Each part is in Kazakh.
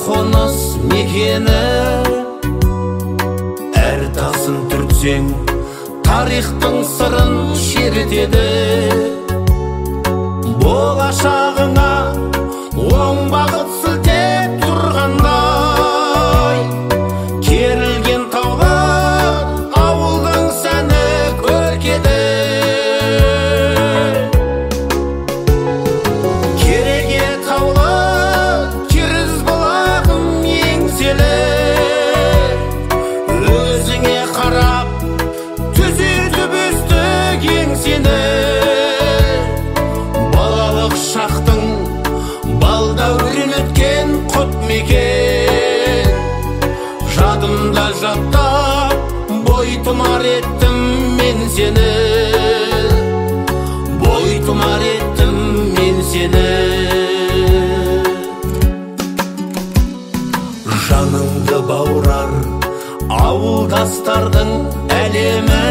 қоныс мекені. Әр тасын түртсең тарихтың сырын шертеді. Болашағыңа оң бағыт сілтеп тұрғандай, керілген таулар ауылдың сәні көркеді. Кереге таулы керіз бұлағым еңселі, өзіңе қарап түзетіп өстік еңсені. Балалық шақтың балдәурен өткен құт мекен, жадымда жаттап бой тұмар еттім мен сені, бой тұмар еттім мен сені. Жаныңды баурар ауылдастардың әлемі,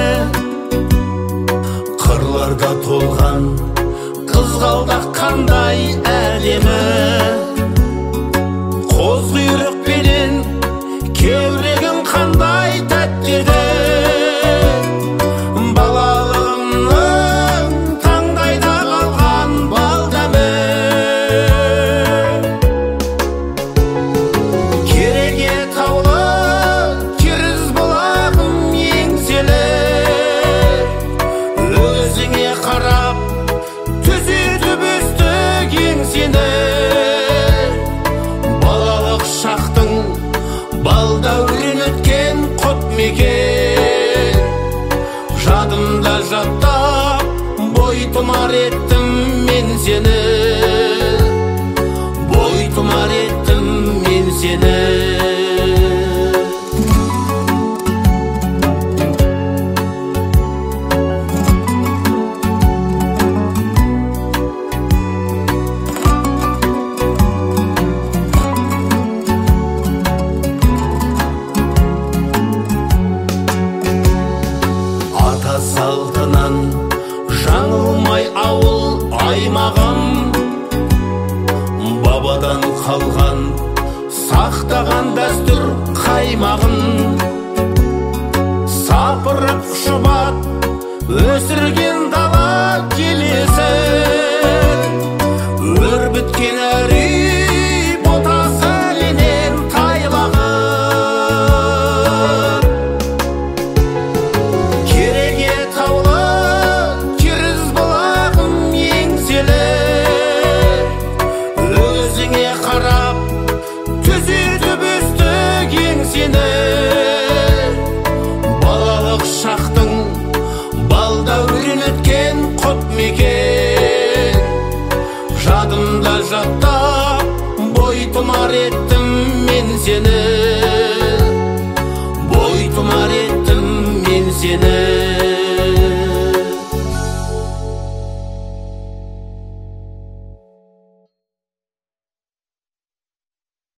қырларда толған қызғалдақ қандай әдемі. Қоз құйрық пенен кеурегің қандай тәтті еді. Балалығымның таңдайда қалған бал дәмі. Кереге таулы керіз бұлағым еңселі, өзіңе қарап түзетіп өстік еңсені. Балалық шақтың балдәурен өткен құт мекен, жадымда жаттап бой тұмар еттім мен сені, бой тұмар еттім мен сені. Ата салтынан жаңылмай ауыл аймағым, бабадан қалған сақтаған дәстүр қаймағын. Сапырып шұбат өсірген дала келе